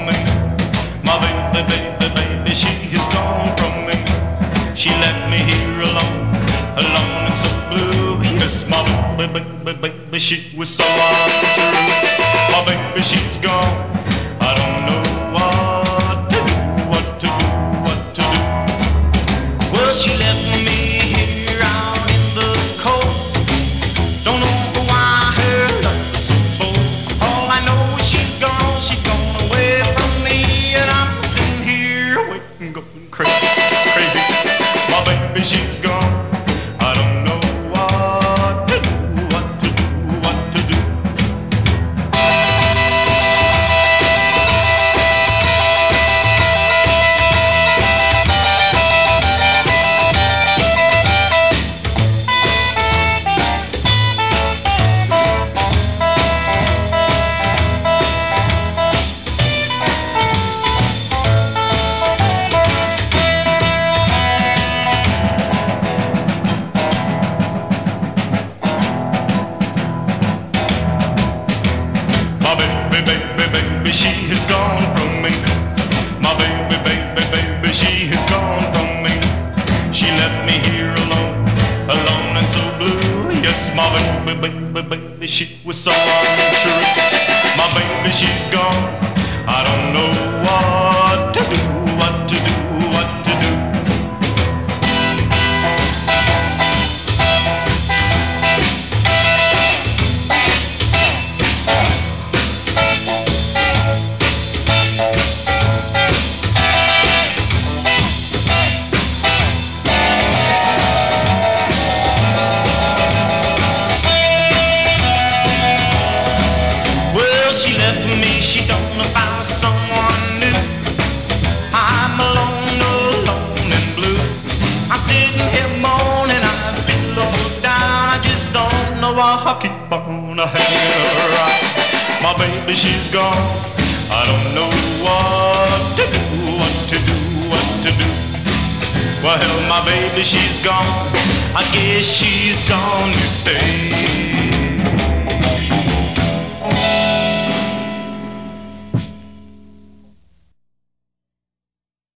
me. My baby, she is gone from me. She left me here alone and so blue. Yes, my baby, she was so untrue. My baby, she's gone. I don't know what to do, what to do, what to do. Well, she left me here out in the cold. Don't know why her love is so bold. All I know is she's gone away from me, and I'm sitting here waiting, going crazy. My baby, she's gone. I don't know what to do, what to do, what to do. My baby, she has gone from me. My baby, she has gone from me. She left me here alone and so blue. Yes, my baby, she was so untrue. My baby, she's gone. I don't know what to do, what to do, what to do. She left me, she don't know about someone new. I'm alone and blue. I'm sitting here moaning, I feel low down. I just don't know why I keep on hanging around. My baby, she's gone. I don't know what to do, what to do, what to do. Well, my baby, she's gone. I guess she's gone to stay.